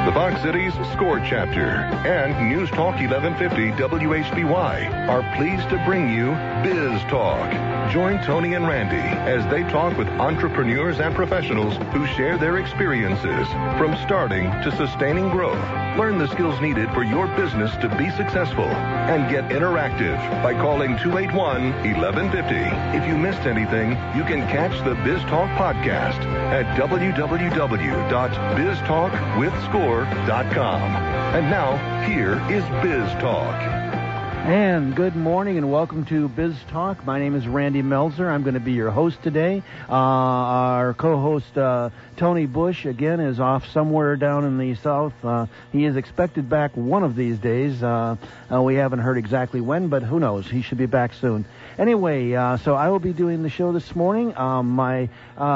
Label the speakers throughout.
Speaker 1: The Fox Cities SCORE chapter and News Talk 1150 WHBY are pleased to bring you Biz Talk. Join Tony and Randy as they talk with entrepreneurs and professionals who share their experiences from starting to sustaining growth. Learn the skills needed for your business to be successful and get interactive by calling 281-1150. If you missed anything, you can catch the Biz Talk podcast at www.biztalkwithscore.com. And now, here is Biz Talk.
Speaker 2: And good morning and welcome to Biz Talk. My name is Randy Melzer. I'm going to be your host today. Our co-host Tony Bush, again, is off somewhere down in the south. He is expected back one of these days. We haven't heard exactly when, but who knows? He should be back soon. Anyway, so I will be doing the show this morning. My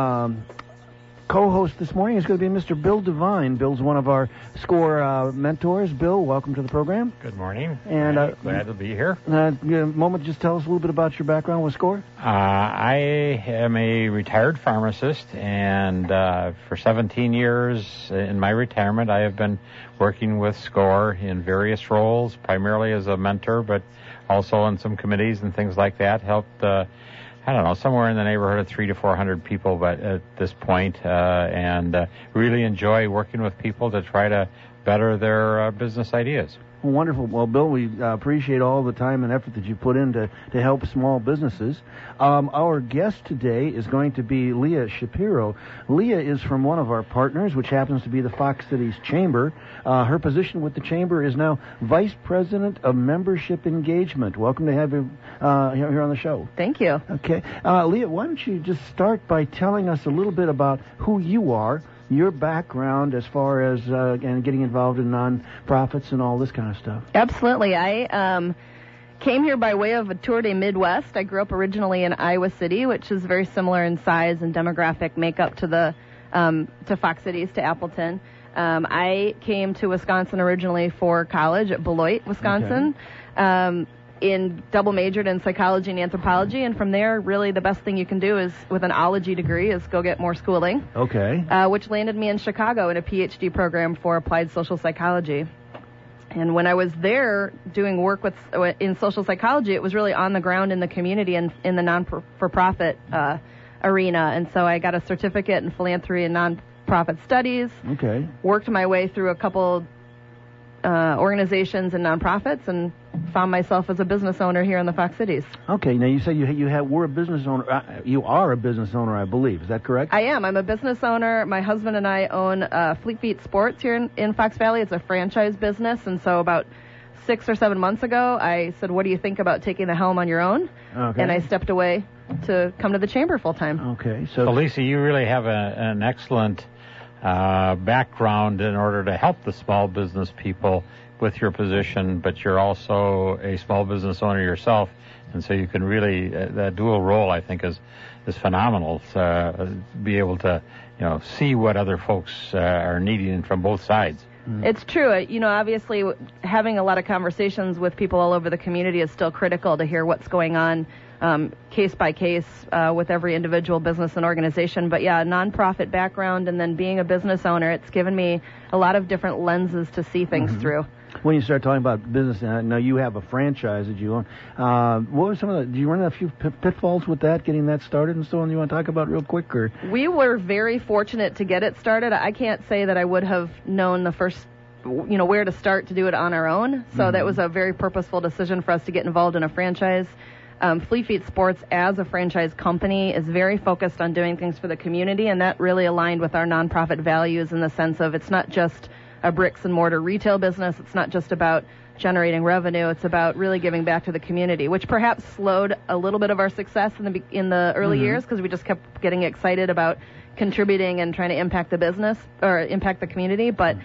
Speaker 2: co-host this morning is going to be Mr. Bill Devine. Bill's one of our SCORE mentors. Bill, welcome to the program.
Speaker 3: Good morning.
Speaker 2: And
Speaker 3: glad to be here.
Speaker 2: A moment, just tell us a little bit about your background with SCORE.
Speaker 3: I am a retired pharmacist, and for 17 years in my retirement, I have been working with SCORE in various roles, primarily as a mentor, but also on some committees and things like that. Helped somewhere in the neighborhood of 300 to 400 people, but at this point, and really enjoy working with people to try to better their business ideas.
Speaker 2: Wonderful. Well, Bill, we appreciate all the time and effort that you put in to help small businesses. Our guest today is going to be Leah Shapiro. Leah is from one of our partners, which happens to be the Fox Cities Chamber. Her position with the Chamber is now Vice President of Membership Engagement. Welcome to have you here on the show.
Speaker 4: Thank you.
Speaker 2: Okay. Leah, why don't you just start by telling us a little bit about who you are, your background as far as and getting involved in nonprofits and all this kind of stuff.
Speaker 4: Absolutely. I came here by way of a tour de Midwest. I grew up originally in Iowa City, which is very similar in size and demographic makeup to the to Fox Cities, to Appleton. I came to Wisconsin originally for college at Beloit, Wisconsin. Okay. Double majored in psychology and anthropology, and from there, really the best thing you can do is, with an ology degree, is go get more schooling.
Speaker 2: Okay.
Speaker 4: Which landed me in Chicago in a PhD program for applied social psychology. And when I was there doing work in social psychology, it was really on the ground in the community and in the non-for-profit arena. And so I got a certificate in philanthropy and non-profit studies.
Speaker 2: Okay.
Speaker 4: Worked my way through a couple organizations and nonprofits, and found myself as a business owner here in the Fox Cities.
Speaker 2: Okay, now you say we're a business owner. You are a business owner, I believe. Is that correct?
Speaker 4: I am. I'm a business owner. My husband and I own Fleet Feet Sports here in Fox Valley. It's a franchise business, and so about 6 or 7 months ago, I said, what do you think about taking the helm on your own?
Speaker 2: Okay.
Speaker 4: And I stepped away to come to the Chamber full time.
Speaker 2: Okay.
Speaker 3: So Lisa, you really have an excellent background in order to help the small business people with your position, but you're also a small business owner yourself, and so you can really, that dual role, I think, is phenomenal to be able to, see what other folks are needing from both sides.
Speaker 4: It's true. Obviously, having a lot of conversations with people all over the community is still critical to hear what's going on case by case with every individual business and organization. But yeah, a nonprofit background and then being a business owner, it's given me a lot of different lenses to see things through.
Speaker 2: When you start talking about business, now you have a franchise that you own. What were do you run a few pitfalls with that, getting that started and so on? You want to talk about real quick? Or?
Speaker 4: We were very fortunate to get it started. I can't say that I would have known the first, where to start to do it on our own. So that was a very purposeful decision for us to get involved in a franchise. Fleet Feet Sports, as a franchise company, is very focused on doing things for the community, and that really aligned with our nonprofit values in the sense of it's not just a bricks and mortar retail business. It's not just about generating revenue. It's about really giving back to the community, which perhaps slowed a little bit of our success in the early years because we just kept getting excited about contributing and trying to impact the business or impact the community. But,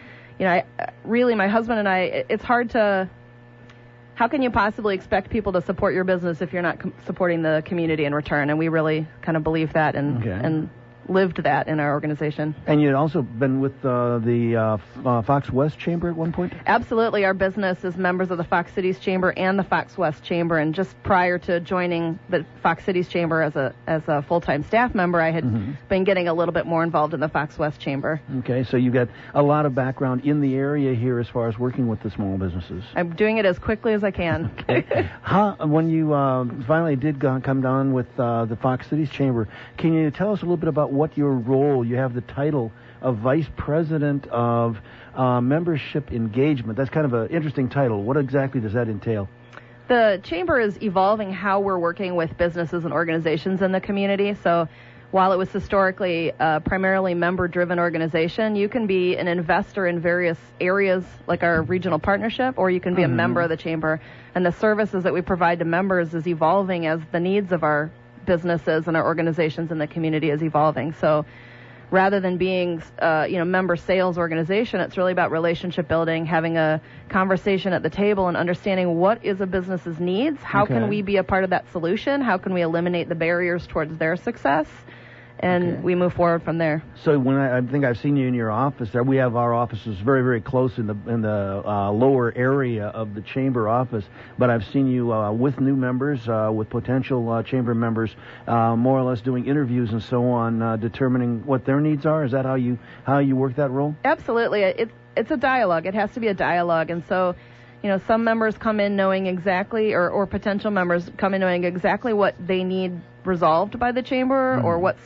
Speaker 4: my husband and I, it's hard to, how can you possibly expect people to support your business if you're not supporting the community in return? And we really kind of believe that and lived that in our organization.
Speaker 2: And you had also been with the Fox West Chamber at one point?
Speaker 4: Absolutely. Our business is members of the Fox Cities Chamber and the Fox West Chamber. And just prior to joining the Fox Cities Chamber as a full-time staff member, I had been getting a little bit more involved in the Fox West Chamber.
Speaker 2: Okay, so you've got a lot of background in the area here as far as working with the small businesses.
Speaker 4: I'm doing it as quickly as I can.
Speaker 2: Okay. When you finally did come down with the Fox Cities Chamber, can you tell us a little bit about what your role? You have the title of Vice President of Membership Engagement. That's kind of an interesting title. What exactly does that entail?
Speaker 4: The Chamber is evolving how we're working with businesses and organizations in the community. So while it was historically a primarily member-driven organization, you can be an investor in various areas like our regional partnership, or you can be a member of the Chamber. And the services that we provide to members is evolving as the needs of our businesses and our organizations in the community is evolving. So rather than being member sales organization, it's really about relationship building, having a conversation at the table and understanding what is a business's needs, how can we be a part of that solution, how can we eliminate the barriers towards their success, and we move forward from there.
Speaker 2: So when I think I've seen you in your office there, we have our offices very, very close in the lower area of the Chamber office, but I've seen you with new members, with potential Chamber members, more or less doing interviews and so on, determining what their needs are. Is that how you work that role?
Speaker 4: Absolutely. It's a dialogue. It has to be a dialogue, and so some members come in knowing exactly, or potential members come in knowing exactly what they need resolved by the Chamber, or what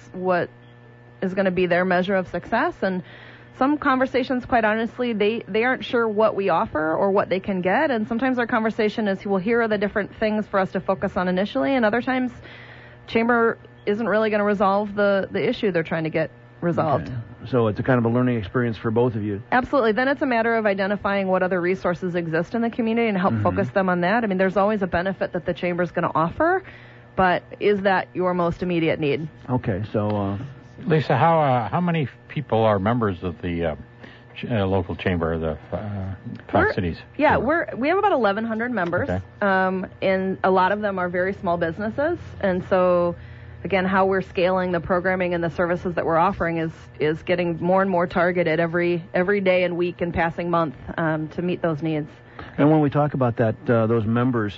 Speaker 4: is going to be their measure of success. And some conversations, quite honestly, they aren't sure what we offer or what they can get. And sometimes our conversation is, well, here are the different things for us to focus on initially. And other times, Chamber isn't really going to resolve the issue they're trying to get resolved.
Speaker 2: Okay. So it's a kind of a learning experience for both of you.
Speaker 4: Absolutely. Then it's a matter of identifying what other resources exist in the community and help focus them on that. I mean, there's always a benefit that the Chamber is going to offer, but is that your most immediate need?
Speaker 2: Okay. So,
Speaker 3: Lisa, how many people are members of the local chamber, the Fox Cities?
Speaker 4: Yeah, we have about 1,100 members, and a lot of them are very small businesses, and so. Again, how we're scaling the programming and the services that we're offering is getting more and more targeted every day and week and passing month to meet those needs.
Speaker 2: And when we talk about that, those members,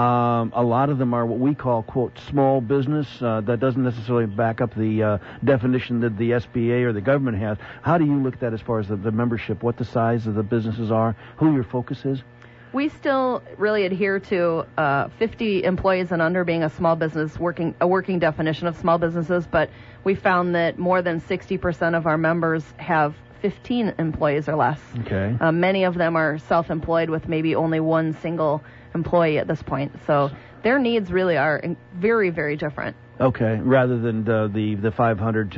Speaker 2: a lot of them are what we call, quote, small business. That doesn't necessarily back up the definition that the SBA or the government has. How do you look at that as far as the membership, what the size of the businesses are, who your focus is?
Speaker 4: We still really adhere to 50 employees and under being a small business, a working definition of small businesses, but we found that more than 60% of our members have 15 employees or less.
Speaker 2: Okay.
Speaker 4: Many of them are self-employed with maybe only one single employee at this point. So their needs really are very, very different.
Speaker 2: Okay, rather than the 500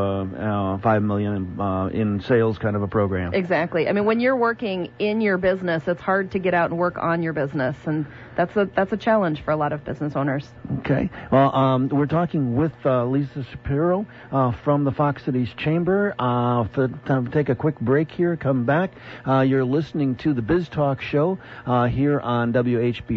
Speaker 2: to 5 million in sales kind of a program.
Speaker 4: Exactly. I mean, when you're working in your business, it's hard to get out and work on your business, and that's a challenge for a lot of business owners.
Speaker 2: Okay. Well, we're talking with Lisa Shapiro from the Fox Cities Chamber. Time to take a quick break here. Come back. You're listening to the Biz Talk Show here on WHBY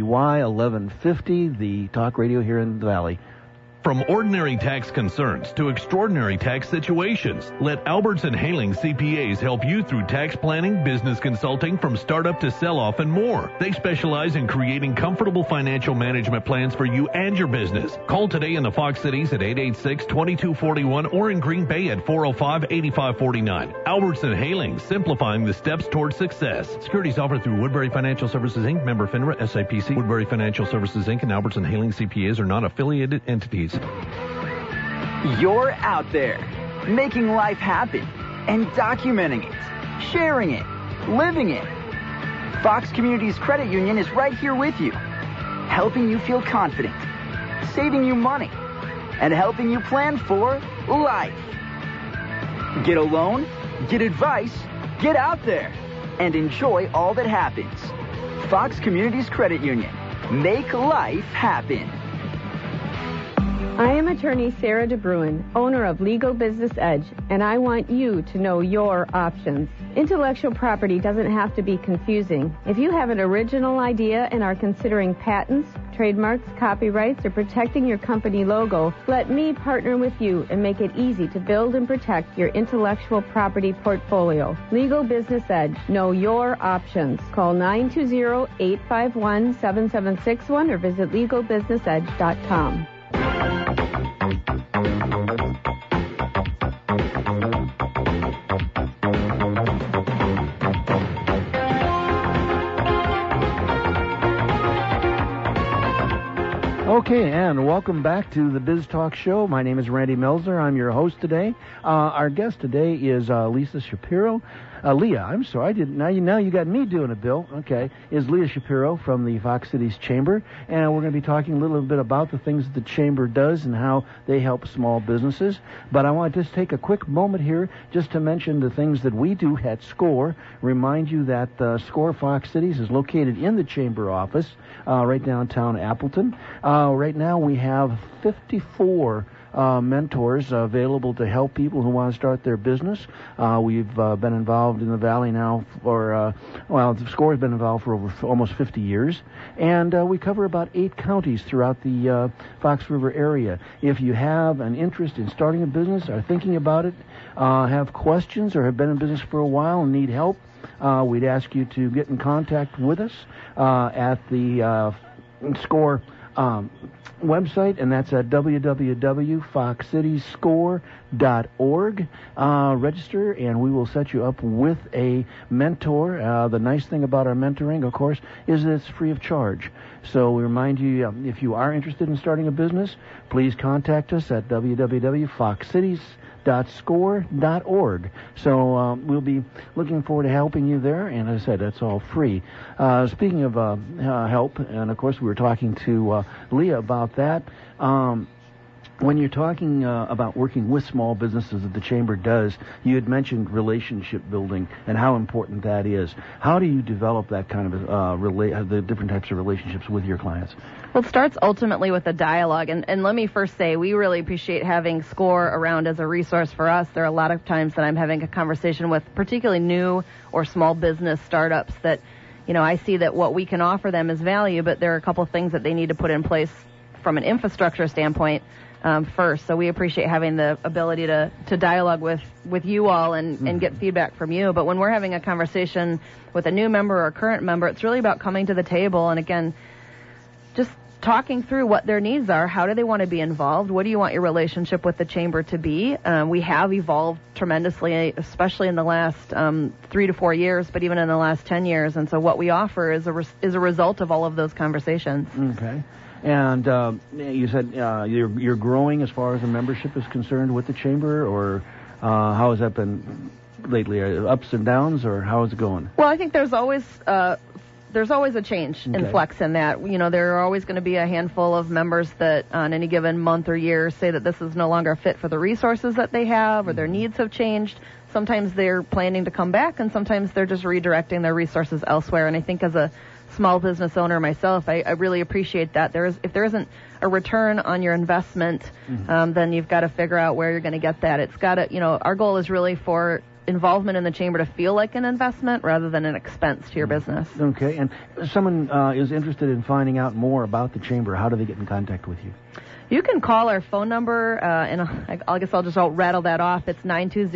Speaker 2: 1150, the talk radio here in the Valley.
Speaker 5: From ordinary tax concerns to extraordinary tax situations, let Albertson Haling CPAs help you through tax planning, business consulting, from startup to sell-off and more. They specialize in creating comfortable financial management plans for you and your business. Call today in the Fox Cities at 886-2241 or in Green Bay at 405-8549. Albertson Haling, simplifying the steps towards success. Securities offered through Woodbury Financial Services, Inc., member FINRA, SIPC. Woodbury Financial Services, Inc. and Albertson Haling CPAs are not affiliated entities.
Speaker 6: You're out there, making life happen and documenting it, sharing it, living it. Fox Communities Credit Union is right here with you, helping you feel confident, saving you money, and helping you plan for life. Get a loan, get advice, get out there, and enjoy all that happens. Fox Communities Credit Union. Make life happen.
Speaker 7: I am attorney Sarah DeBruin, owner of Legal Business Edge, and I want you to know your options. Intellectual property doesn't have to be confusing. If you have an original idea and are considering patents, trademarks, copyrights, or protecting your company logo, let me partner with you and make it easy to build and protect your intellectual property portfolio. Legal Business Edge. Know your options. Call 920-851-7761 or visit legalbusinessedge.com.
Speaker 2: Okay, and welcome back to the Biz Talk Show. My name is Randy Melzer. I'm your host today. Our guest today is Lisa Shapiro. Leah, I'm sorry, I didn't. Now you got me doing it, Bill. Okay, is Leah Shapiro from the Fox Cities Chamber, and we're going to be talking a little bit about the things that the Chamber does and how they help small businesses. But I want to just take a quick moment here just to mention the things that we do at SCORE. Remind you that SCORE Fox Cities is located in the Chamber office right downtown Appleton. Right now we have 54 mentors available to help people who want to start their business. We've been involved in the Valley now for, the SCORE has been involved for over almost 50 years, and we cover about 8 counties throughout the Fox River area. If you have an interest in starting a business, are thinking about it, have questions, or have been in business for a while and need help, we'd ask you to get in contact with us at the SCORE website, and that's at www.foxcitiesscore.org. Register, and we will set you up with a mentor. The nice thing about our mentoring, of course, is that it's free of charge. So we remind you, if you are interested in starting a business, please contact us at www.foxcities.score.org. So we'll be looking forward to helping you there, and as I said, that's all free. Speaking of help, and of course we were talking to Leah about that, when you're talking about working with small businesses that the Chamber does, you had mentioned relationship building and how important that is. How do you develop that kind of the different types of relationships with your clients?
Speaker 4: Well, it starts ultimately with a dialogue. And let me first say, we really appreciate having SCORE around as a resource for us. There are a lot of times that I'm having a conversation with particularly new or small business startups that, I see that what we can offer them is value, but there are a couple of things that they need to put in place from an infrastructure standpoint first. So we appreciate having the ability to dialogue with you all and get feedback from you. But when we're having a conversation with a new member or a current member, it's really about coming to the table and, again, just talking through what their needs are. How do they want to be involved? What do you want your relationship with the Chamber to be? We have evolved tremendously, especially in the last 3 to 4 years, but even in the last 10 years. And so what we offer is a result of all of those conversations.
Speaker 2: Okay. And you said you're growing as far as the membership is concerned with the Chamber, or how has that been lately? Ups and downs, or how is it going?
Speaker 4: Well, I think there's always a change in flux in that. There are always going to be a handful of members that on any given month or year say that this is no longer fit for the resources that they have, or their needs have changed. Sometimes they're planning to come back, and sometimes they're just redirecting their resources elsewhere. And I think as a small business owner myself, I really appreciate that. If there isn't a return on your investment, then you've got to figure out where you're going to get that. It's got to, our goal is really for involvement in the Chamber to feel like an investment rather than an expense to your business.
Speaker 2: Okay, and if someone is interested in finding out more about the Chamber, how do they get in contact with you?
Speaker 4: You can call our phone number, and I guess I'll just rattle that off. It's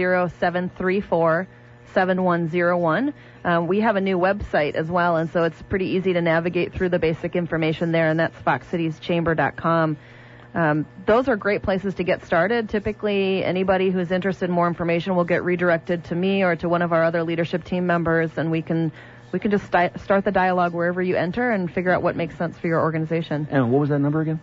Speaker 4: 920-734-7101. We have a new website as well, and so it's pretty easy to navigate through the basic information there, and that's foxcitieschamber.com. Those are great places to get started. Typically, anybody who's interested in more information will get redirected to me or to one of our other leadership team members, and we can just start the dialogue wherever you enter and figure out what makes sense for your organization.
Speaker 2: And what was that number again?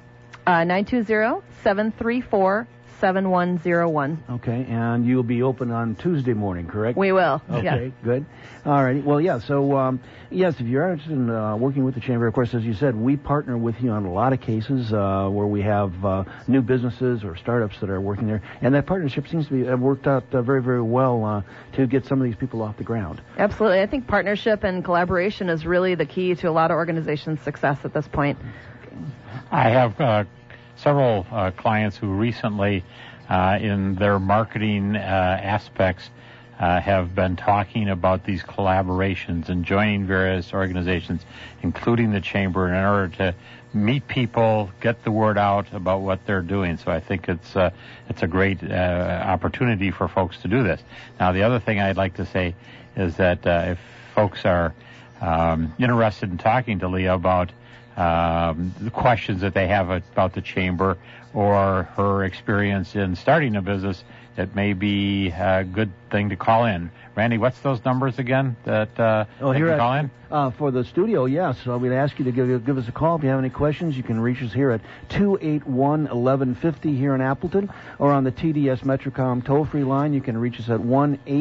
Speaker 4: 920-734-7101.
Speaker 2: Okay, and you'll be open on Tuesday morning, correct?
Speaker 4: We will.
Speaker 2: Okay,
Speaker 4: yes.
Speaker 2: Good. All right. Well, yeah. So, yes, if you're interested in working with the Chamber, of course, as you said, we partner with you on a lot of cases where we have new businesses or startups that are working there, and that partnership seems to have worked out very, very well to get some of these people off the ground.
Speaker 4: Absolutely. I think partnership and collaboration is really the key to a lot of organizations' success at this point.
Speaker 3: I have several clients who recently, in their marketing aspects, have been talking about these collaborations and joining various organizations, including the Chamber, in order to meet people, get the word out about what they're doing. So I think it's a great opportunity for folks to do this. Now, the other thing I'd like to say is that if folks are interested in talking to Leah about the questions that they have about the Chamber or her experience in starting a business, it may be a good thing to call in. Randy, what's those numbers again that you can call in?
Speaker 2: For the studio, yes. So we'd ask you to give us a call. If you have any questions, you can reach us here at 281-1150 here in Appleton, or on the TDS Metrocom toll-free line. You can reach us at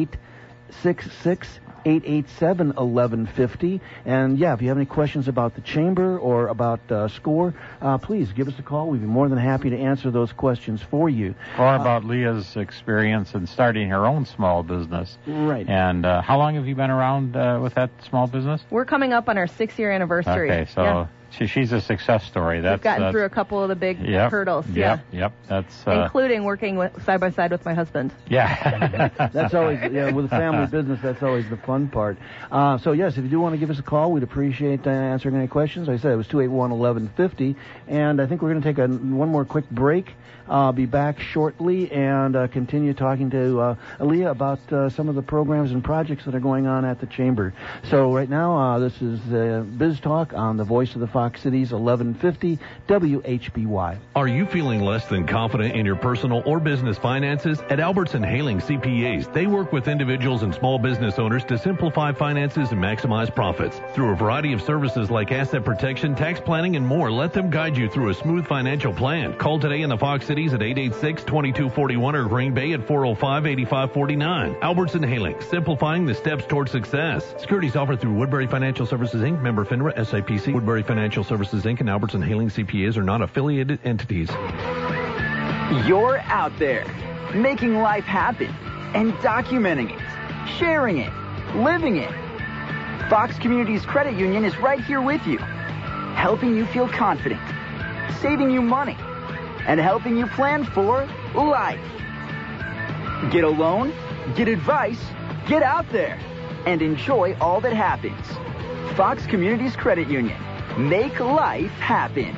Speaker 2: 1-866-887-1150. And, yeah, if you have any questions about the Chamber or about SCORE, please give us a call. We'd be more than happy to answer those questions for you.
Speaker 3: Or about Leah's experience in starting her own small business.
Speaker 2: Right.
Speaker 3: And how long have you been around with that small business?
Speaker 4: We're coming up on our 6-year anniversary.
Speaker 3: Okay, so she's a success story.
Speaker 4: We've gotten through a couple of the big hurdles.
Speaker 3: Yep. That's
Speaker 4: including working side by side with my husband.
Speaker 3: Yeah.
Speaker 2: That's always, with a family business, that's always the fun part. So, yes, if you do want to give us a call, we'd appreciate answering any questions. Like I said, it was 281-1150. And I think we're going to take one more quick break. I'll be back shortly and continue talking to Leah about some of the programs and projects that are going on at the Chamber. So right now, this is Biz Talk on the Voice of the Fox Cities, 1150 WHBY.
Speaker 5: Are you feeling less than confident in your personal or business finances? At Albertson Haling CPAs, they work with individuals and small business owners to simplify finances and maximize profits. Through a variety of services like asset protection, tax planning, and more, let them guide you through a smooth financial plan. Call today in the Fox Cities at 886-2241 or Green Bay at 405-8549. Albertson Haling, simplifying the steps toward success. Securities offered through Woodbury Financial Services, Inc., member FINRA, SIPC. Woodbury Financial Services, Inc. and Albertson Haling CPAs are not affiliated entities.
Speaker 6: You're out there, making life happen and documenting it, sharing it, living it. Fox Communities Credit Union is right here with you, helping you feel confident, saving you money, and helping you plan for life. Get a loan, get advice, get out there, and enjoy all that happens. Fox Communities Credit Union. Make life happen.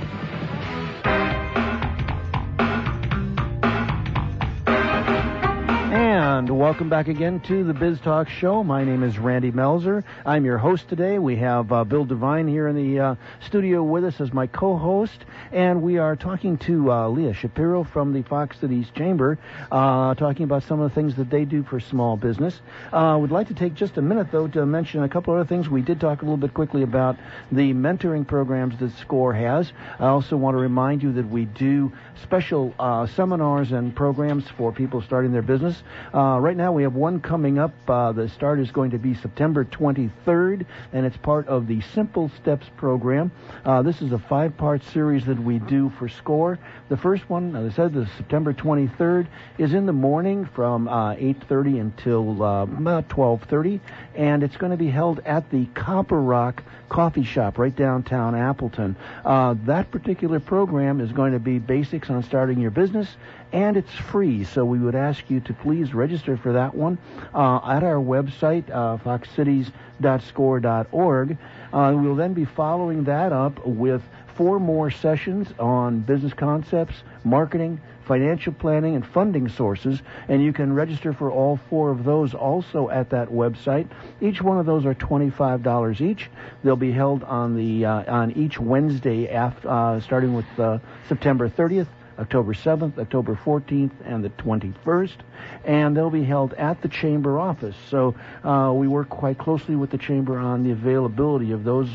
Speaker 2: And welcome back again to the Biz Talk Show. My name is Randy Melzer. I'm your host today. We have Bill Devine here in the studio with us as my co-host, and we are talking to Leah Shapiro from the Fox Cities Chamber, talking about some of the things that they do for small business. Would like to take just a minute, though, to mention a couple other things. We did talk a little bit quickly about the mentoring programs that SCORE has. I also want to remind you that we do special seminars and programs for people starting their business. Right now we have one coming up. The start is going to be September 23rd, and it's part of the Simple Steps program. This is a 5-part series that we do for SCORE. The first one, as I said, the September 23rd, is in the morning from 8:30 until about 12:30, and it's going to be held at the Copper Rock Coffee Shop right downtown Appleton. That particular program is going to be basics on starting your business, and it's free, so we would ask you to please register for that one at our website, foxcities.score.org. We'll then be following that up with 4 more sessions on business concepts, marketing, financial planning, and funding sources, and you can register for all 4 of those also at that website. Each one of those are $25 each. They'll be held on each Wednesday starting with September 30th, October 7th, October 14th, and the 21st, and they'll be held at the Chamber office. So we work quite closely with the Chamber on the availability of those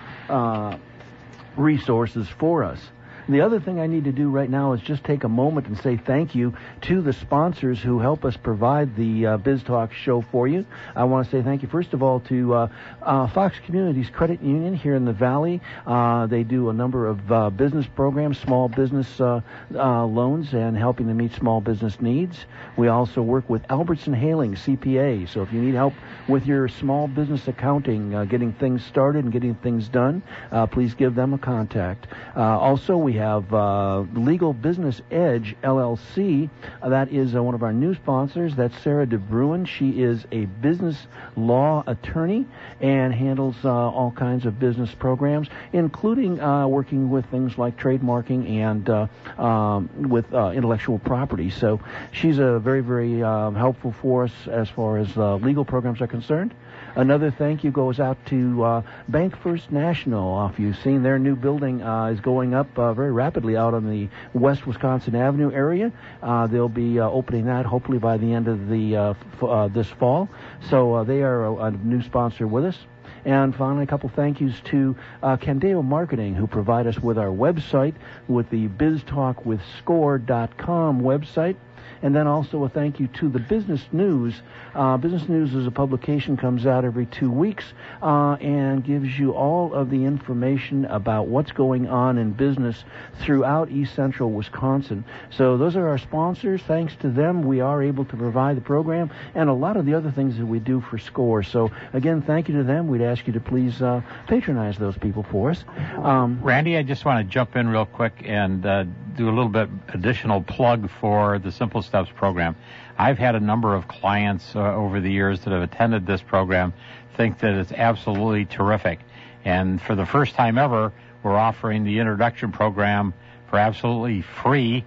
Speaker 2: resources for us. The other thing I need to do right now is just take a moment and say thank you to the sponsors who help us provide the Biz Talk show for you. I want to say thank you, first of all, to Fox Communities Credit Union here in the Valley. They do a number of business programs, small business loans, and helping to meet small business needs. We also work with Albertson Haling CPA. So if you need help with your small business accounting, getting things started and getting things done, please give them a contact. Also, we We have Legal Business Edge, LLC. That is one of our new sponsors. That's Sarah DeBruin. She is a business law attorney and handles all kinds of business programs, including working with things like trademarking and with intellectual property. So she's very, very helpful for us as far as legal programs are concerned. Another thank you goes out to Bank First National. If you've seen their new building is going up very rapidly out on the West Wisconsin Avenue area. They'll be opening that hopefully by the end of the this fall. So they are a new sponsor with us. And finally, a couple thank yous to Candeo Marketing, who provide us with our website, with the BizTalkWithScore.com website. And then also a thank you to the Business News. Business News is a publication, comes out every 2 weeks, and gives you all of the information about what's going on in business throughout East Central Wisconsin. So those are our sponsors. Thanks to them, we are able to provide the program and a lot of the other things that we do for SCORE. So again, thank you to them. We'd ask you to please patronize those people for us.
Speaker 3: Randy, I just want to jump in real quick and do a little bit additional plug for the Simple Steps program. I've had a number of clients over the years that have attended this program think that it's absolutely terrific. And for the first time ever, we're offering the introduction program for absolutely free.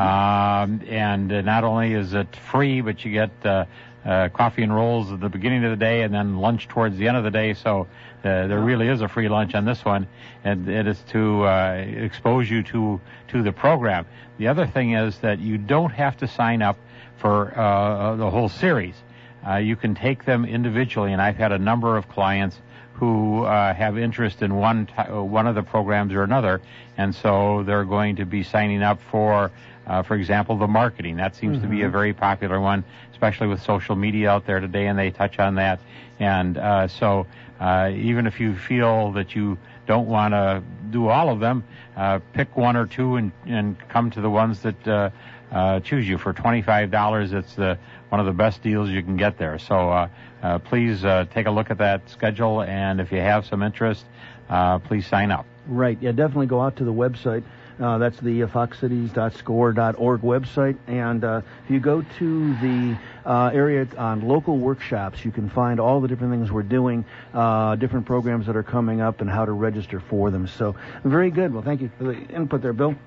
Speaker 3: And not only is it free, but you get coffee and rolls at the beginning of the day and then lunch towards the end of the day. So there really is a free lunch on this one, and it is to expose you to the program. The other thing is that you don't have to sign up for the whole series. You can take them individually, and I've had a number of clients who have interest in one of the programs or another, and so they're going to be signing up for example, the marketing. That seems to be a very popular one, especially with social media out there today, and they touch on that. And so even if you feel that you don't want to do all of them, pick one or two and come to the ones that choose you. For $25, it's one of the best deals you can get there. So please take a look at that schedule, and if you have some interest, please sign up.
Speaker 2: Right. Yeah, definitely go out to the website. That's the foxcities.score.org website. And if you go to the area on local workshops, you can find all the different things we're doing, different programs that are coming up, and how to register for them. So very good. Well, thank you for the input there, Bill.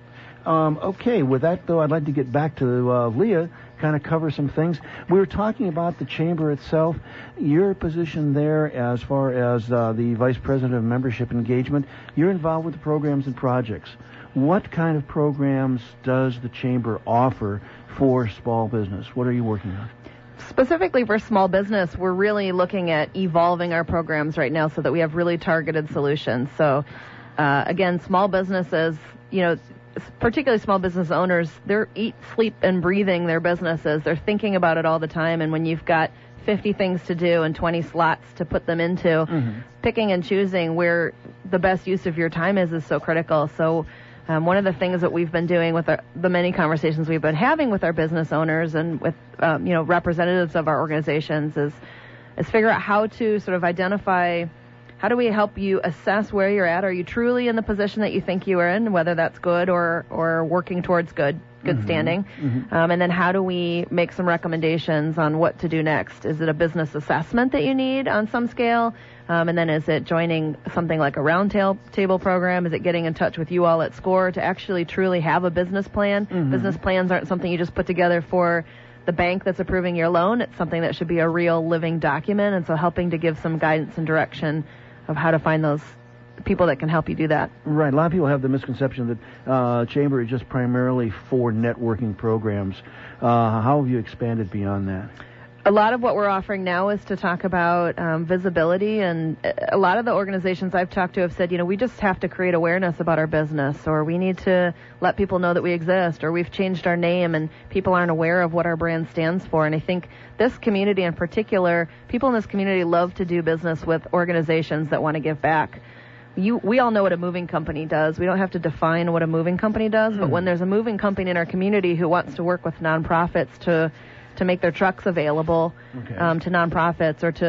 Speaker 2: Okay, with that, though, I'd like to get back to Leah, kind of cover some things. We were talking about the chamber itself. Your position there as far as the Vice President of Membership Engagement, you're involved with the programs and projects. What kind of programs does the chamber offer for small business? What are you working on?
Speaker 4: Specifically for small business, we're really looking at evolving our programs right now so that we have really targeted solutions. So, again, small businesses, particularly small business owners, they're eat, sleep, and breathing their businesses. They're thinking about it all the time, and when you've got 50 things to do and 20 slots to put them into, picking and choosing where the best use of your time is so critical. So one of the things that we've been doing with the many conversations we've been having with our business owners and with representatives of our organizations is figure out how to sort of identify, how do we help you assess where you're at? Are you truly in the position that you think you are in, whether that's good or working towards good standing? And then how do we make some recommendations on what to do next? Is it a business assessment that you need on some scale? And then is it joining something like a roundtable program? Is it getting in touch with you all at SCORE to actually truly have a business plan? Business plans aren't something you just put together for the bank that's approving your loan. It's something that should be a real living document, and so helping to give some guidance and direction of how to find those people that can help you do that.
Speaker 2: Right. A lot of people have the misconception that Chamber is just primarily for networking programs. How have you expanded beyond that?
Speaker 4: A lot of what we're offering now is to talk about visibility, and a lot of the organizations I've talked to have said, we just have to create awareness about our business, or we need to let people know that we exist, or we've changed our name and people aren't aware of what our brand stands for. And I think this community in particular, people in this community love to do business with organizations that want to give back. We all know what a moving company does. We don't have to define what a moving company does, but when there's a moving company in our community who wants to work with nonprofits to make their trucks available to nonprofits, or to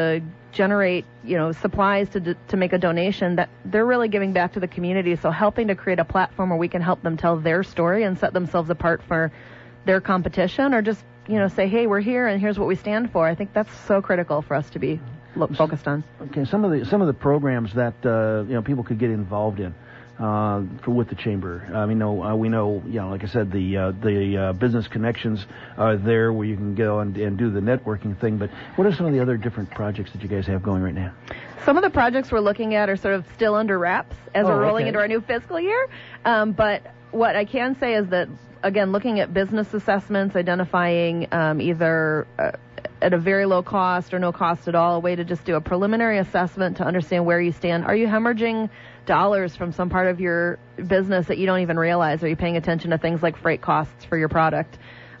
Speaker 4: generate, supplies to make a donation, that they're really giving back to the community. So helping to create a platform where we can help them tell their story and set themselves apart for their competition, or just, say, hey, we're here and here's what we stand for. I think that's so critical for us to be focused on.
Speaker 2: Okay, some of the programs that people could get involved in with the chamber. We know, like I said, the business connections are there where you can go and do the networking thing. But what are some of the other different projects that you guys have going right now?
Speaker 4: Some of the projects we're looking at are sort of still under wraps as we're rolling into our new fiscal year. But what I can say is that, again, looking at business assessments, identifying either at a very low cost or no cost at all, a way to just do a preliminary assessment to understand where you stand. Are you hemorrhaging dollars from some part of your business that you don't even realize? Are you paying attention to things like freight costs for your product?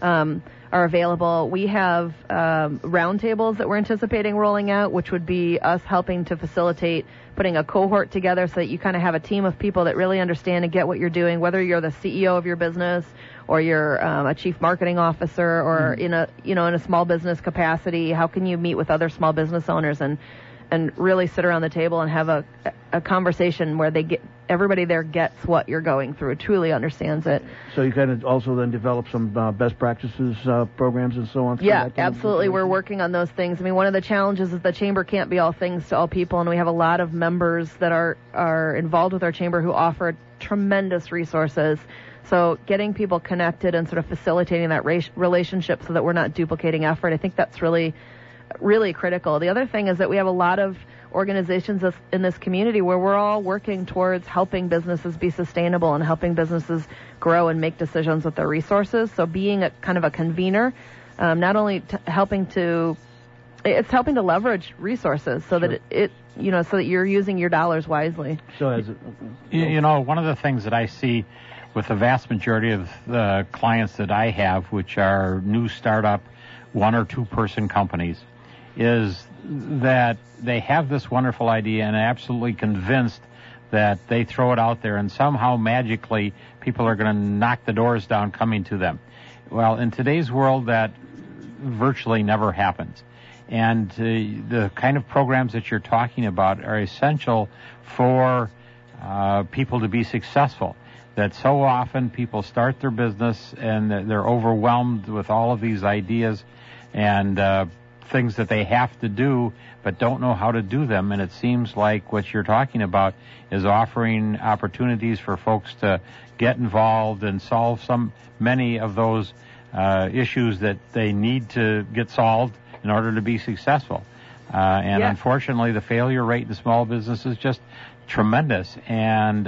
Speaker 4: Are available. We have roundtables that we're anticipating rolling out, which would be us helping to facilitate putting a cohort together so that you kind of have a team of people that really understand and get what you're doing, whether you're the CEO of your business or you're a chief marketing officer or in a small business capacity. How can you meet with other small business owners and really sit around the table and have a conversation where everybody there gets what you're going through, truly understands it.
Speaker 2: So you kind of also then develop some best practices programs and so on?
Speaker 4: Yeah, absolutely. We're working on those things. I mean, one of the challenges is the chamber can't be all things to all people, and we have a lot of members that are involved with our chamber who offer tremendous resources. So getting people connected and sort of facilitating that relationship so that we're not duplicating effort, I think that's really critical. The other thing is that we have a lot of organizations in this community where we're all working towards helping businesses be sustainable and helping businesses grow and make decisions with their resources. So being a kind of a convener, not only helping to leverage resources so that so that you're using your dollars wisely.
Speaker 3: So one of the things that I see with the vast majority of the clients that I have, which are new startup 1 or 2 person companies, is that they have this wonderful idea and are absolutely convinced that they throw it out there and somehow magically people are going to knock the doors down coming to them. Well, in today's world, that virtually never happens. And the kind of programs that you're talking about are essential for people to be successful. That so often people start their business and they're overwhelmed with all of these ideas and things that they have to do but don't know how to do them. And it seems like what you're talking about is offering opportunities for folks to get involved and solve many of those issues that they need to get solved in order to be successful. Unfortunately, the failure rate in small business is just tremendous. And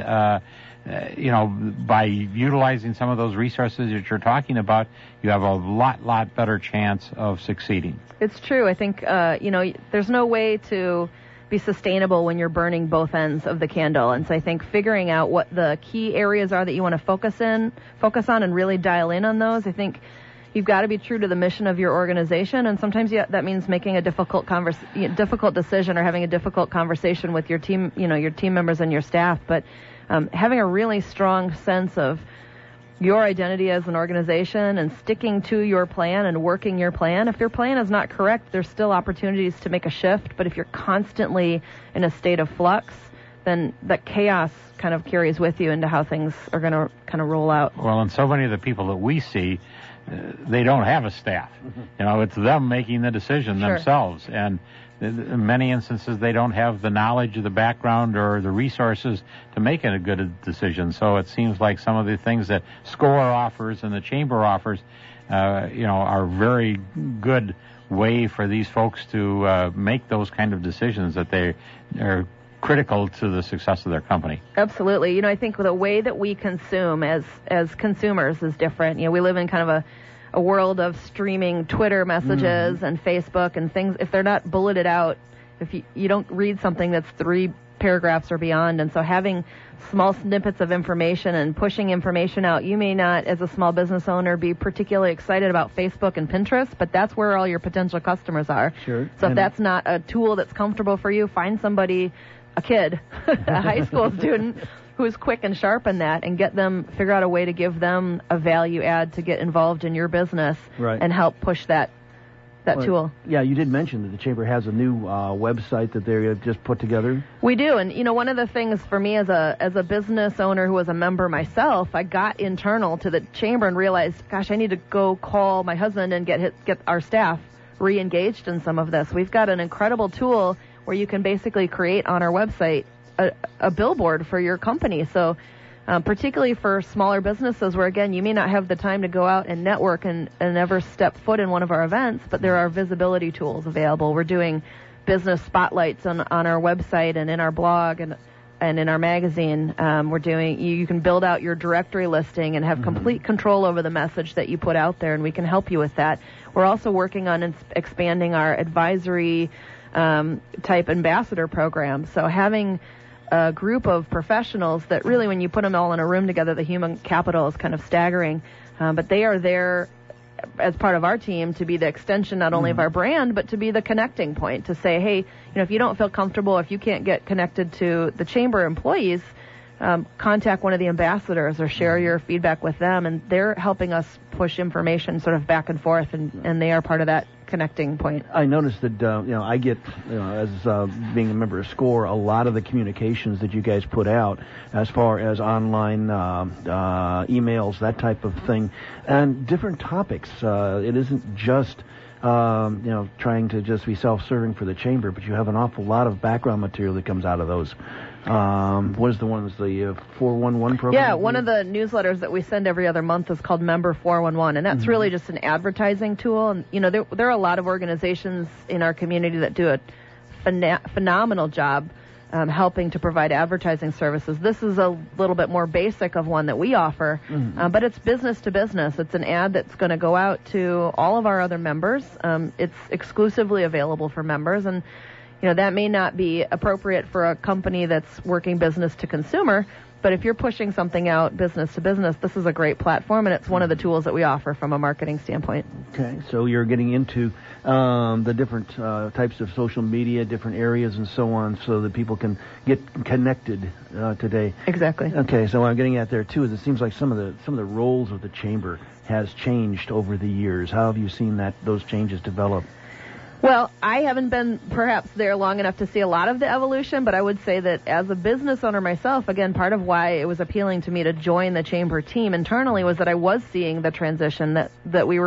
Speaker 3: by utilizing some of those resources that you're talking about, you have a lot better chance of succeeding.
Speaker 4: It's true. I think, there's no way to be sustainable when you're burning both ends of the candle. And so I think figuring out what the key areas are that you want to focus on and really dial in on those, I think you've got to be true to the mission of your organization. And sometimes that means making a difficult decision or having a difficult conversation with your team, your team members and your staff. But having a really strong sense of your identity as an organization and sticking to your plan and working your plan. If your plan is not correct, there's still opportunities to make a shift. But if you're constantly in a state of flux, then that chaos kind of carries with you into how things are going to kind of roll out.
Speaker 3: Well, and so many of the people that we see, they don't have a staff. It's them making the decision themselves. And in many instances, they don't have the knowledge, the background, or the resources to make a good decision. So it seems like some of the things that SCORE offers and the Chamber offers, are very good way for these folks to make those kind of decisions that they are critical to the success of their company.
Speaker 4: Absolutely. I think the way that we consume as consumers is different. We live in kind of a world of streaming Twitter messages and Facebook and things. If they're not bulleted out, if you don't read something that's 3 paragraphs or beyond, and so having small snippets of information and pushing information out, you may not, as a small business owner, be particularly excited about Facebook and Pinterest, but that's where all your potential customers are.
Speaker 2: Sure.
Speaker 4: So if that's not a tool that's comfortable for you, find somebody, a kid, a high school student, who's quick and sharp in that, and figure out a way to give them a value add to get involved in your business and help push that tool.
Speaker 2: Yeah, you did mention that the Chamber has a new website that they just put together.
Speaker 4: We do, and one of the things for me as a business owner who was a member myself, I got internal to the Chamber and realized, gosh, I need to go call my husband and get our staff re-engaged in some of this. We've got an incredible tool where you can basically create on our website a billboard for your company. So particularly for smaller businesses where, again, you may not have the time to go out and network and ever step foot in one of our events, but there are visibility tools available. We're doing business spotlights on our website and in our blog and in our magazine. We're doing, you can build out your directory listing and have complete control over the message that you put out there, and we can help you with that. We're also working on expanding our advisory type ambassador program. So having a group of professionals that really, when you put them all in a room together, the human capital is kind of staggering. But they are there as part of our team to be the extension not only of our brand, but to be the connecting point, to say, hey, if you don't feel comfortable, if you can't get connected to the Chamber employees, contact one of the ambassadors or share your feedback with them, and they're helping us push information sort of back and forth, and they are part of that connecting point.
Speaker 2: I noticed that I get as being a member of SCORE, a lot of the communications that you guys put out as far as online emails, that type of thing, and different topics. It isn't just trying to just be self-serving for the Chamber, but you have an awful lot of background material that comes out of those. What is the one? The 411 program?
Speaker 4: Yeah, one of the newsletters that we send every other month is called Member 411, and that's really just an advertising tool. And there are a lot of organizations in our community that do a phenomenal job helping to provide advertising services. This is a little bit more basic of one that we offer, but it's business to business. It's an ad that's going to go out to all of our other members. It's exclusively available for members, and that may not be appropriate for a company that's working business to consumer, but if you're pushing something out business to business, this is a great platform, and it's one of the tools that we offer from a marketing standpoint.
Speaker 2: Okay, so you're getting into the different types of social media, different areas and so on, so that people can get connected today.
Speaker 4: Exactly.
Speaker 2: Okay, so what I'm getting at there, too, is it seems like some of the roles of the Chamber has changed over the years. How have you seen those changes develop?
Speaker 4: Well, I haven't been perhaps there long enough to see a lot of the evolution, but I would say that as a business owner myself, again, part of why it was appealing to me to join the Chamber team internally was that I was seeing the transition, that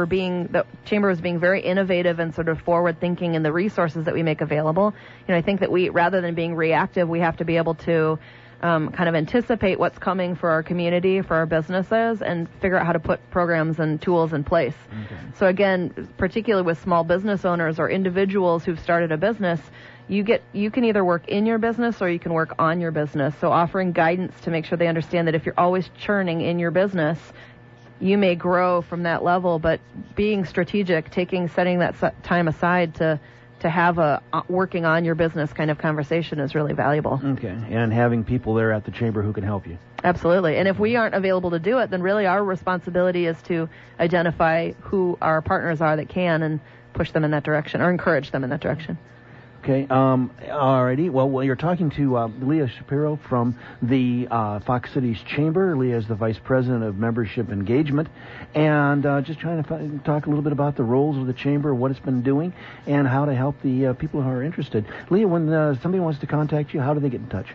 Speaker 4: the Chamber was being very innovative and sort of forward-thinking in the resources that we make available. I think that we, rather than being reactive, we have to be able to kind of anticipate what's coming for our community, for our businesses, and figure out how to put programs and tools in place. Okay. So again, particularly with small business owners or individuals who've started a business, you can either work in your business or you can work on your business. So offering guidance to make sure they understand that if you're always churning in your business, you may grow from that level, but being strategic, setting that time aside to have a working on your business kind of conversation is really valuable. Okay,
Speaker 2: and having people there at the Chamber who can help you.
Speaker 4: Absolutely, and if we aren't available to do it, then really our responsibility is to identify who our partners are that can and push them in that direction or encourage them in that direction.
Speaker 2: Okay, alrighty. Well, you're talking to Leah Shapiro from the Fox Cities Chamber. Leah is the Vice President of Membership Engagement, and just trying to talk a little bit about the roles of the Chamber, what it's been doing, and how to help the people who are interested. Leah, when somebody wants to contact you, how do they get in touch?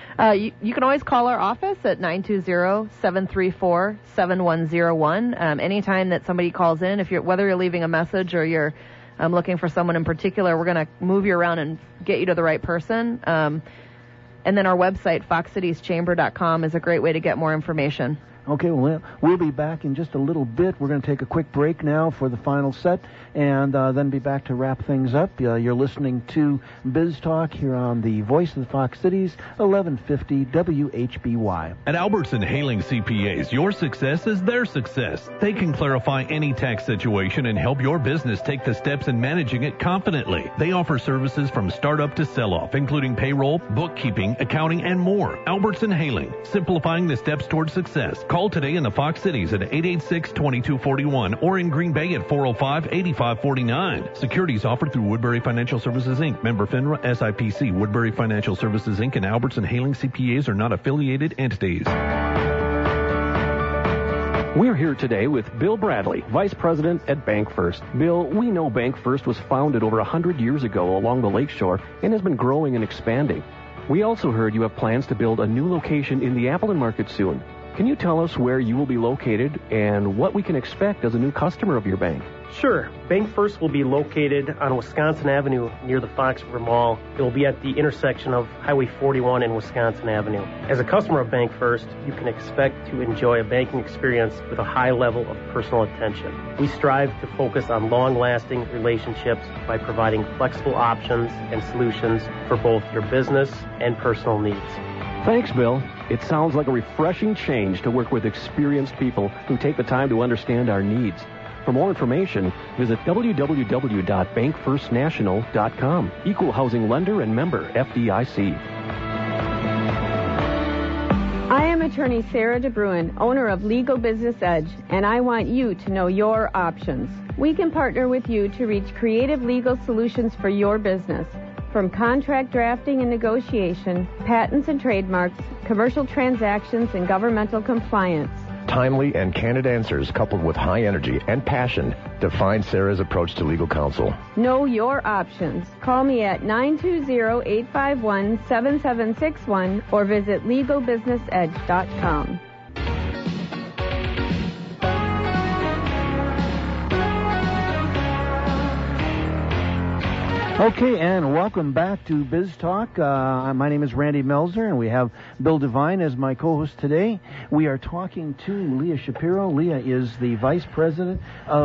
Speaker 4: You can always call our office at 920-734-7101. Anytime that somebody calls in, whether you're leaving a message or you're looking for someone in particular, we're going to move you around and get you to the right person. And then our website, foxcitieschamber.com, is a great way to get more information.
Speaker 2: Okay, well, we'll be back in just a little bit. We're going to take a quick break now for the final set, and then be back to wrap things up. You're listening to Biz Talk here on the Voice of the Fox Cities, 1150 WHBY.
Speaker 5: At Albertson Haling CPAs, your success is their success. They can clarify any tax situation and help your business take the steps in managing it confidently. They offer services from startup to sell-off, including payroll, bookkeeping, accounting, and more. Albertson Haling, simplifying the steps toward success. Call today in the Fox Cities at 886-2241 or in Green Bay at 405-8549. Securities offered through Woodbury Financial Services, Inc., member FINRA, SIPC. Woodbury Financial Services, Inc. and Albertson Haling CPAs are not affiliated entities.
Speaker 8: We're here today with Bill Bradley, Vice President at Bank First. Bill, we know Bank First was founded over 100 years ago along the lakeshore and has been growing and expanding. We also heard you have plans to build a new location in the Appleton market soon. Can you tell us where you will be located and what we can expect as a new customer of your bank?
Speaker 9: Sure. Bank First will be located on Wisconsin Avenue near the Fox River Mall. It will be at the intersection of Highway 41 and Wisconsin Avenue. As a customer of Bank First, you can expect to enjoy a banking experience with a high level of personal attention. We strive to focus on long-lasting relationships by providing flexible options and solutions for both your business and personal needs.
Speaker 8: Thanks, Bill. It sounds like a refreshing change to work with experienced people who take the time to understand our needs. For more information, visit www.bankfirstnational.com. Equal housing lender and member FDIC.
Speaker 7: I am attorney Sarah DeBruin, owner of Legal Business Edge, and I want you to know your options. We can partner with you to reach creative legal solutions for your business. From contract drafting and negotiation, patents and trademarks, commercial transactions, and governmental compliance.
Speaker 10: Timely and candid answers coupled with high energy and passion define Sarah's approach to legal counsel.
Speaker 7: Know your options. Call me at 920-851-7761 or visit LegalBusinessEdge.com.
Speaker 2: Okay, and welcome back to Biz Talk. My name is Randy Melzer, and we have Bill Devine as my co-host today. We are talking to Leah Shapiro. Leah is the Vice President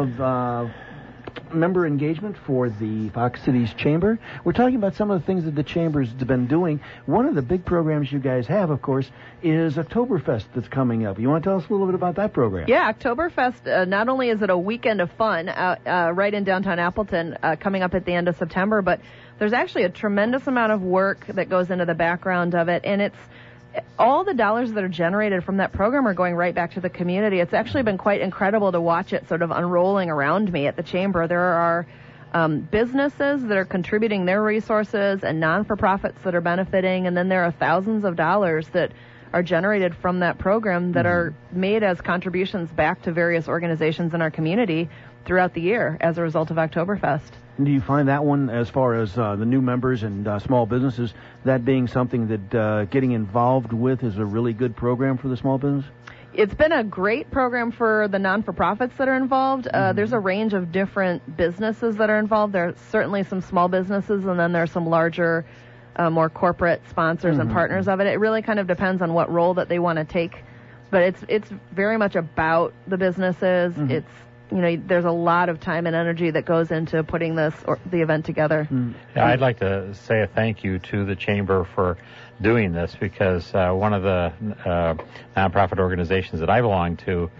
Speaker 2: of Member Engagement for the Fox Cities Chamber. We're talking about some of the things that the Chamber's been doing. One of the big programs you guys have, of course, is Oktoberfest that's coming up. You want to tell us a little bit about that program?
Speaker 4: Yeah, Oktoberfest, not only is it a weekend of fun right in downtown Appleton coming up at the end of September, but there's actually a tremendous amount of work that goes into the background of it, and it's all the dollars that are generated from that program are going right back to the community. It's actually been quite incredible to watch it sort of unrolling around me at the Chamber. There are businesses that are contributing their resources and non-for-profits that are benefiting, and then there are thousands of dollars that are generated from that program that are made as contributions back to various organizations in our community throughout the year as a result of Oktoberfest.
Speaker 2: Do you find that one, as far as the new members and small businesses, that being something that getting involved with is a really good program for the small business?
Speaker 4: It's been a great program for the non-for-profits that are involved. There's a range of different businesses that are involved. There are certainly some small businesses, and then there are some larger, more corporate sponsors and partners of it. It really kind of depends on what role that they want to take. But it's very much about the businesses. It's there's a lot of time and energy that goes into putting the event together.
Speaker 3: Yeah, I'd like to say a thank you to the Chamber for doing this, because one of the nonprofit organizations that I belong to,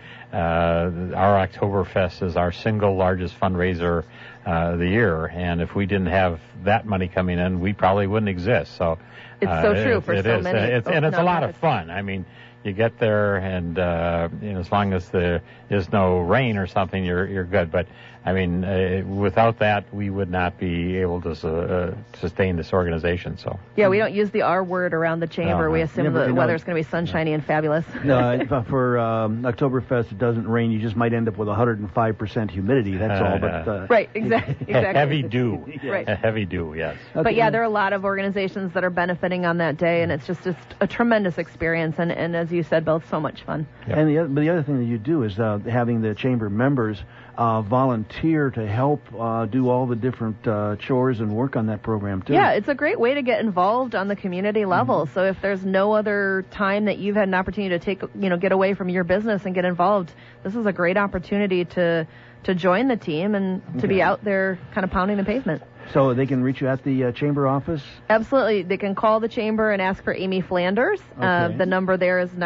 Speaker 3: our Oktoberfest is our single largest fundraiser of the year, and if we didn't have that money coming in, we probably wouldn't exist. So
Speaker 4: it's so true for so many.
Speaker 3: It's a lot of fun. I mean, you get there, and as long as there is no rain or something, you're good. But I mean, without that, we would not be able to sustain this organization. So
Speaker 4: yeah, we don't use the R word around the Chamber. We assume the weather's going to be sunshiny and fabulous.
Speaker 2: No, for Oktoberfest, it doesn't rain. You just might end up with 105% humidity. That's all. But
Speaker 4: right, exactly.
Speaker 3: Heavy dew.
Speaker 4: Right.
Speaker 3: Heavy dew. Yes.
Speaker 2: Okay.
Speaker 4: But yeah, there are a lot of organizations that are benefiting on that day, and it's just a tremendous experience. And as you said, Bill, it's so much fun.
Speaker 2: Yep. And the other thing that you do is having the Chamber members volunteer to help do all the different chores and work on that program too.
Speaker 4: Yeah, it's a great way to get involved on the community level. So if there's no other time that you've had an opportunity to get away from your business and get involved, this is a great opportunity to join the team and to be out there kind of pounding the pavement.
Speaker 2: So they can reach you at the Chamber office?
Speaker 4: Absolutely. They can call the Chamber and ask for Amy Flanders.
Speaker 2: Okay.
Speaker 4: The number there is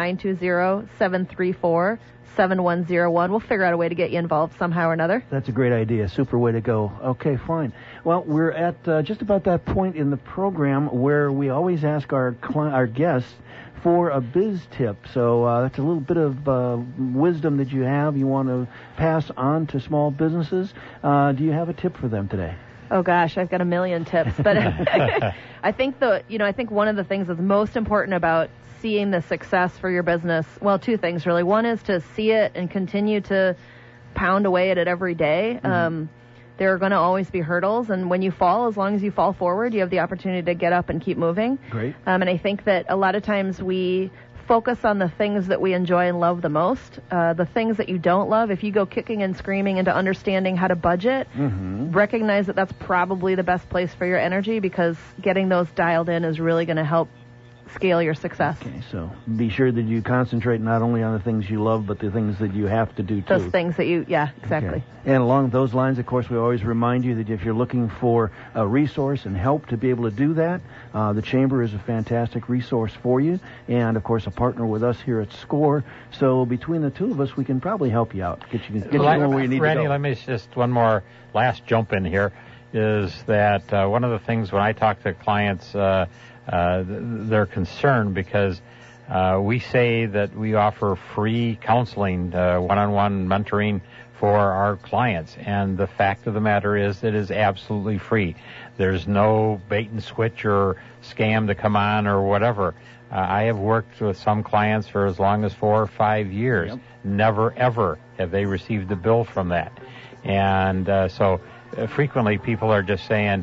Speaker 4: 920-734-7101. We'll figure out a way to get you involved somehow or another.
Speaker 2: That's a great idea. Super way to go. Okay, fine. Well, we're at just about that point in the program where we always ask our guests for a biz tip. So that's a little bit of wisdom that you have you want to pass on to small businesses. Do you have a tip for them today?
Speaker 4: Oh gosh, I've got a million tips, but I think one of the things that's most important about seeing the success for your business, well, two things really. One is to see it and continue to pound away at it every day. There are going to always be hurdles, and when you fall, as long as you fall forward, you have the opportunity to get up and keep moving.
Speaker 2: Great.
Speaker 4: And I think that a lot of times we focus on the things that we enjoy and love the most. The things that you don't love, if you go kicking and screaming into understanding how to budget, recognize that that's probably the best place for your energy, because getting those dialed in is really going to help scale your success.
Speaker 2: Okay, so be sure that you concentrate not only on the things you love, but the things that you have to do too.
Speaker 4: Those things that exactly.
Speaker 2: Okay. And along those lines, of course, we always remind you that if you're looking for a resource and help to be able to do that, the Chamber is a fantastic resource for you, and of course a partner with us here at SCORE. So between the two of us, we can probably help you out, get you where you need
Speaker 3: Randy,
Speaker 2: to go.
Speaker 3: let me just one more last jump in here, is that one of the things when I talk to clients, they're concerned because we say that we offer free counseling, one-on-one mentoring for our clients, and the fact of the matter is it is absolutely free. There's no bait and switch or scam to come on or whatever. I have worked with some clients for as long as 4 or 5 years.
Speaker 2: Yep.
Speaker 3: Never, ever have they received a bill from that. And so frequently people are just saying,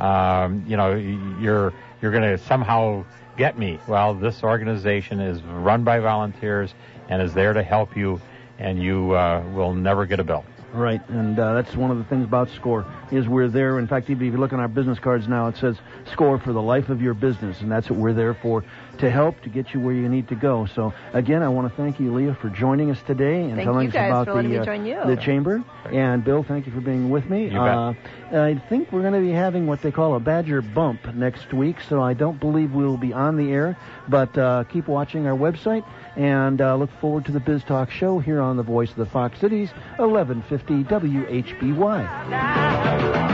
Speaker 3: you're going to somehow get me. Well, this organization is run by volunteers and is there to help you, and you will never get a bill.
Speaker 2: Right, and that's one of the things about SCORE, is we're there. In fact, even if you look on our business cards now, it says SCORE for the life of your business, and that's what we're there for, to help to get you where you need to go. So, again, I want to thank you, Leah, for joining us today and telling us about the Chamber. And, Bill, thank you for being with me.
Speaker 3: You bet.
Speaker 2: I think we're going to be having what they call a Badger Bump next week, so I don't believe we'll be on the air, but keep watching our website, and look forward to the Biz Talk show here on the Voice of the Fox Cities, 1150 WHBY.